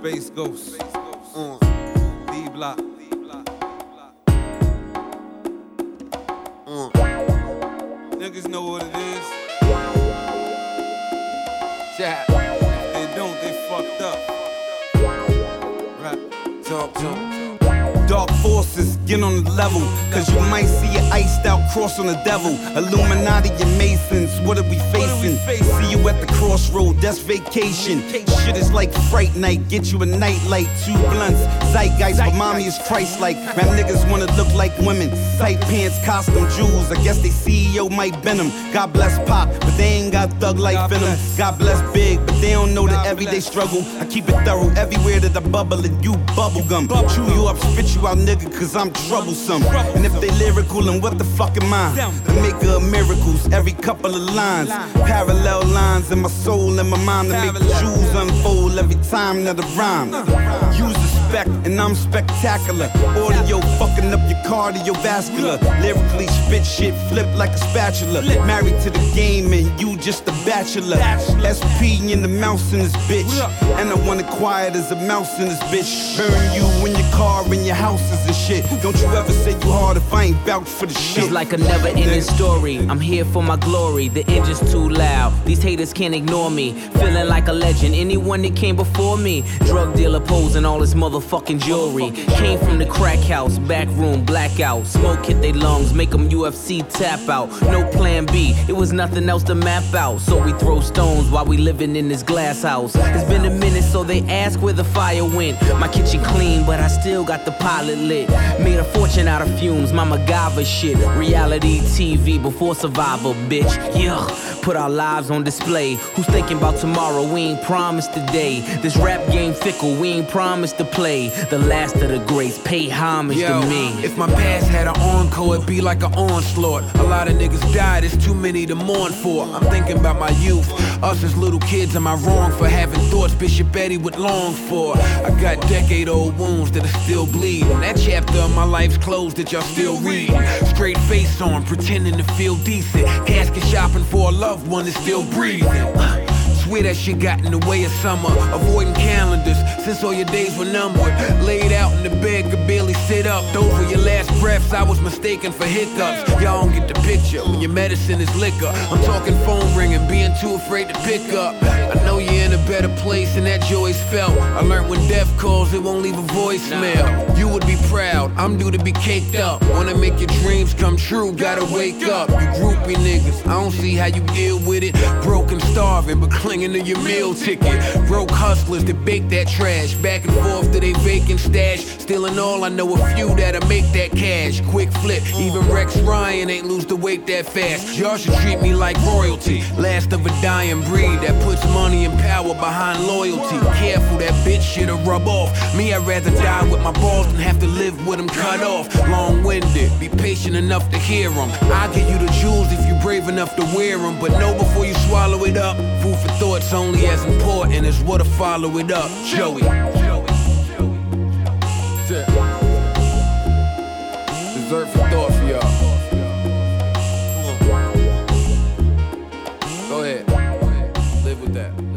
Space Ghost. D-Block. Niggas know what it is. Yeah. If they don't, they fucked up. Rap. Talk to 'em. Dark forces, get on the level. Cause you might see an iced out cross on the devil. Illuminati and Masons, what are we facing? See you at the crossroad, that's vacation. Shit is like fright night, get you a nightlight. 2 blunts, zeitgeist, but mommy is Christ-like. Rap niggas wanna look like women. Tight pants, costume, jewels. I guess they CEO might bend them. God bless Pop, but they ain't got thug like venom. God bless Big, but they don't know the everyday struggle. I keep it thorough everywhere that I bubble and you bubblegum. Chew you up, spit you out, nigga, cause I'm troublesome. And if they lyrical, then what the fuck am I? The maker of miracles, every couple of lines. Parallel lines in my soul and my mind to make the jewels unfold every time that I rhyme. Use the spec, and I'm spectacular. Audio fucking up your cardiovascular. Lyrically spit shit, flip like a spatula. Married to the game and you just a bachelor. SP in the mouse in this bitch. And I want it quiet as a mouse in this bitch. Burn you in your car, in your houses and shit. Don't you ever say you hard if I ain't vouch for the shit. It's like a never-ending story. I'm here for my glory. The engine's too loud. These haters can't ignore me. Feeling like a legend. Anyone that came before me. Drug dealer posing all his motherfucking jewelry. Came from the crack house, back room, blackout. Smoke hit they lungs, make them UFC tap out. No plan B, it was nothing else to map out. So we throw stones while we living in this glass house. It's been a minute, so they ask where the fire went. My kitchen clean, but I still got the pilot lit. Made a fortune out of fumes, my MacGyver shit. Reality TV before Survivor, bitch. Yeah, put our lives on display. Who's thinking about tomorrow? We ain't promised today. This rap game fickle, we ain't promised to play. The last of the greats, pay homage to me. If my past had an encore, it'd be like an onslaught. A lot of niggas died, it's too many to mourn for. I'm thinking about my youth, us as little kids. Am I wrong for having thoughts Bishop Eddie would long for? I got decade-old wounds that are still bleeding. That chapter of my life's closed that y'all still reading. Straight face on, pretending to feel decent. Casket shopping for a loved one that's still breathing. Swear that shit got in the way of summer. Avoiding calendars since all your days were numbered. Laid out in the bed, could barely sit up. Those were your last breaths, I was mistaken for hiccups. Y'all don't get the picture when your medicine is liquor. I'm talking phone ringing, being too afraid to pick up. I know you're in a better place and that joy's felt. I learned when death calls, it won't leave a voicemail. You would be proud, I'm due to be caked up. Wanna make your dreams come true, gotta wake up. You groupie niggas, I don't see how you deal with it. Broke and starving, but clinging to your meal ticket. Broke hustlers that bake that trash. Back and forth to they vacant stash. Still in all, I know a few that'll make that cash. Quick flip, even Rex Ryan ain't lose the weight that fast. Y'all should treat me like royalty. Last of a dying breed that puts money and power behind loyalty. Careful, that bitch shit'll rub off. Me, I'd rather die with my balls than have to live with them cut off. Long-winded, be patient enough to hear them. I'll give you the jewels if you're brave enough to wear them. But know before you swallow it up, food for thought's only as important as what'll follow it up. Joey. Dessert for thought for y'all. Go ahead. Live with that.